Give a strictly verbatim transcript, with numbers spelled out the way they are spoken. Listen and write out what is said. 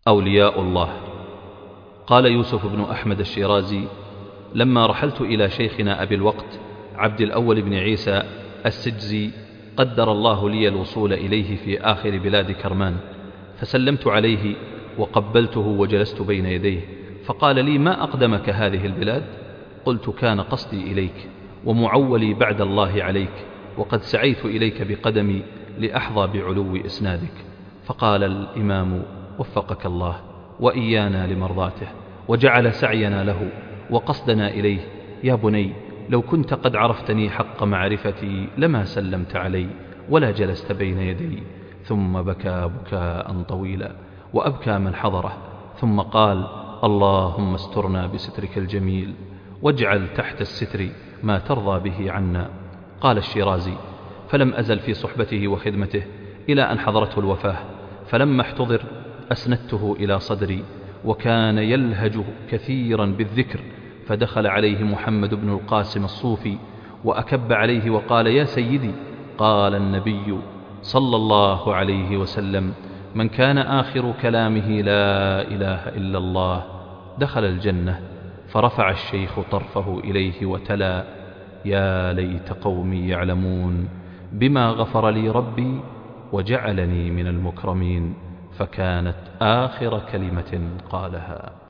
أولياء الله. قال يوسف بن أحمد الشيرازي: لما رحلت إلى شيخنا أبي الوقت عبد الأول بن عيسى السجزي قدر الله لي الوصول إليه في آخر بلاد كرمان، فسلمت عليه وقبلته وجلست بين يديه، فقال لي: ما أقدمك هذه البلاد؟ قلت: كان قصدي إليك ومعولي بعد الله عليك، وقد سعيت إليك بقدمي لأحظى بعلو إسنادك. فقال الإمام: وفقك الله وإيانا لمرضاته، وجعل سعينا له وقصدنا إليه. يا بني، لو كنت قد عرفتني حق معرفتي لما سلمت علي ولا جلست بين يدي. ثم بكى بكاء طويلا وأبكى من حضره، ثم قال: اللهم استرنا بسترك الجميل، واجعل تحت الستر ما ترضى به عنا. قال الشيرازي: فلم أزل في صحبته وخدمته إلى أن حضرته الوفاة، فلما احتضر أسندته إلى صدري، وكان يلهج كثيرا بالذكر، فدخل عليه محمد بن القاسم الصوفي وأكب عليه وقال: يا سيدي. قال النبي صلى الله عليه وسلم: من كان آخر كلامه لا إله إلا الله دخل الجنة. فرفع الشيخ طرفه إليه وتلا: يا ليت قومي يعلمون بما غفر لي ربي وجعلني من المكرمين. فكانت آخر كلمة قالها.